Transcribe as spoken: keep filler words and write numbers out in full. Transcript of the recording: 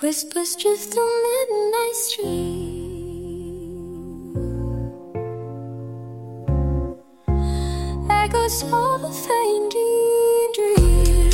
Whispers drift through midnight streets. Echoes of a fainting dream.